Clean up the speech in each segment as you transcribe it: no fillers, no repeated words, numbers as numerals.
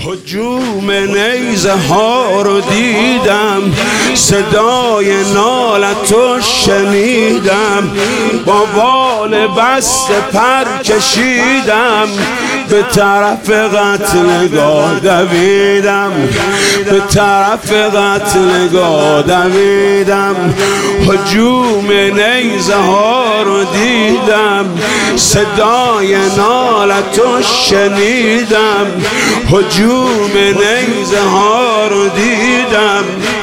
هجوم نیزه ها رو دیدم، صدای نالتو شنیدم، با بال بسته پر کشیدم، به طرف قتلگاه دویدم، به طرف قتلگاه دویدم. هجوم نیزه ها رو دیدم، صدای نالتو شنیدم، هجوم نیزه ها رو دیدم،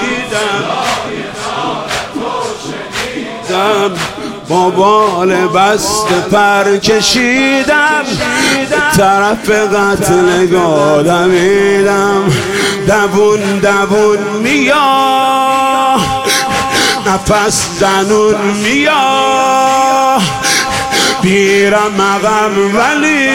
با بال بسته پر کشیدم، به طرف قتلگاه دویدم. دوون دوون میاد، نفس زنون میاد، بیرم عقب ولی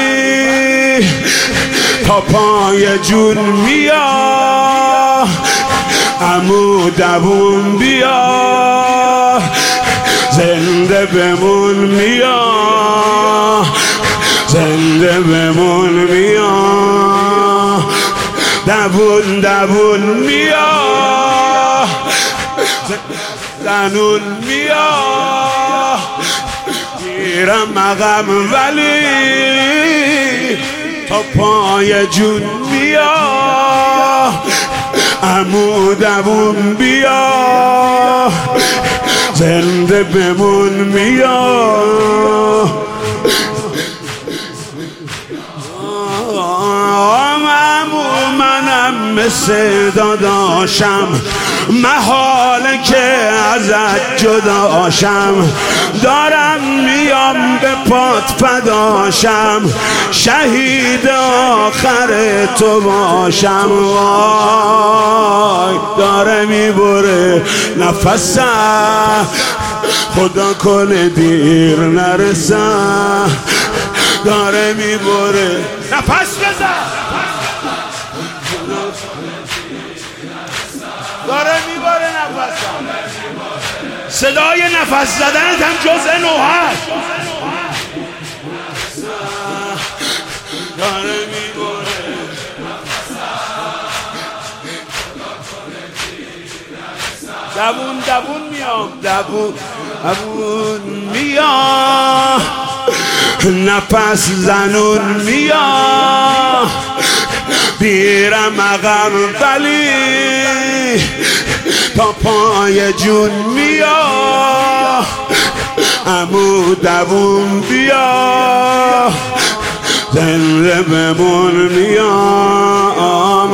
تا پای جون میاد. عمو دوون بیا، زنده بمون میاد، زنده بمون میاد. دوون دوون میاد، زنون میاد، گیرم عقب ولی تا پای جون میاد. عمو دوون بیا، زنده بمون میاد. عمو منم مثل داداشم، محاله که ازت جداشم، دارم میام به پات فداشم، شهید آخر تو باشم. وای داره میبره نفسم، خدا کنه دیر نرسم، داره میبره نفس بزن، داره میبره نفسم. صدای نفس زدنت هم جزء نوحه، داره میبره. دوون دوون میام، دوون دوون میام، نفس زنون میام، بیرم عقب ولی تا پای جون میاد. عمو دوون بیا، زنده بمون میام.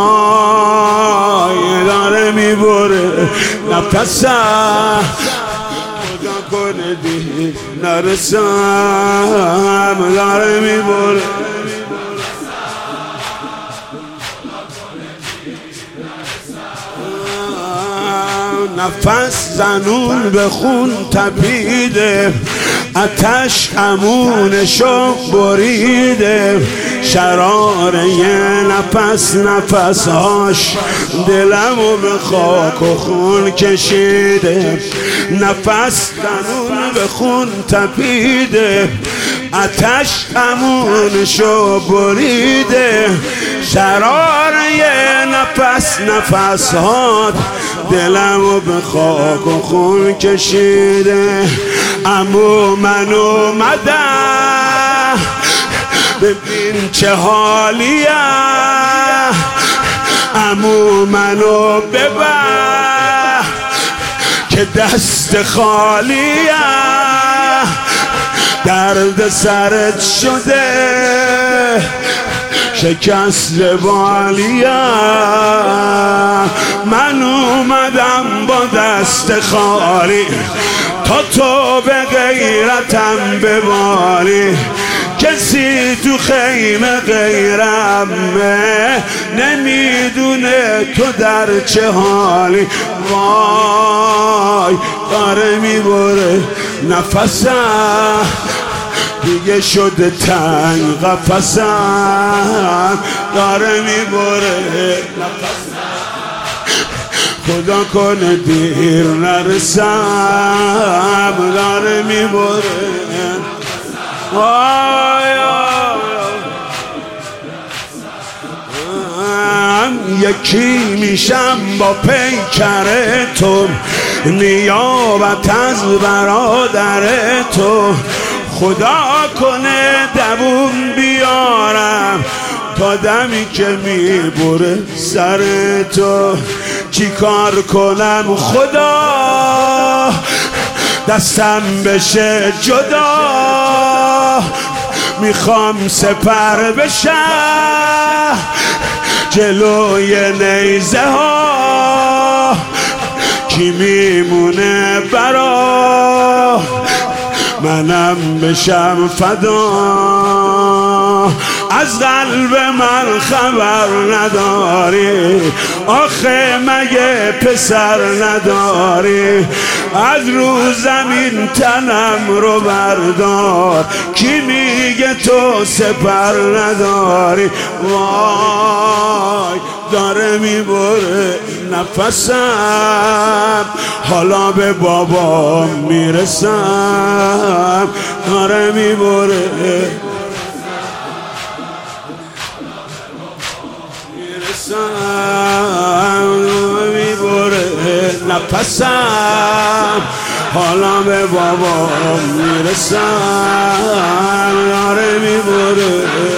وای داره میبره نفسم، خدا کنه دیر نرسم، داره میبره. نفس زنون به خون تپیده، آتش امونشو بریده، شراره نفس نفسهاش دلمو به خاک و خون کشیده. نفس زنون به خون تپیده، آتش امونشو بریده، شراره نفس نفسهات دلمو به خاک و خون کشیده. عمو من اومدم ببین چه حالیه، عمو منو ببر که دست خالیه، درد سرت شده شکست بالیم، من اومدم با دست خالی تا تو به غیرتم بباری. کسی تو خیمه غیرمه نمیدونه تو در چه حالی. وای داره میبره نفسم، دیگه شده تنگ قفسم، داره میبره نفسم، خدا کنه دیر نرسم، داره میبره. وای یکی میشم با پیکر تو، نیابت از برادر تو. خدا کنه دووم بیارم تا دمی که میبره سر تو. چی کار کنم خدا دستم بشه جدا، میخوام سپر بشم جلوی نیزه ها. کی میمونه برا منم بشم فدا؟ از قلب من خبر نداری، آخه مگه پسر نداری؟ از رو زمین تنم رو بردار، کی میگه تو سپر نداری؟ وای داره میبره نفسم، حالا به بابا میرسم. داره میبره میبره نفسم، حالا به بابا میرسم. داره میبره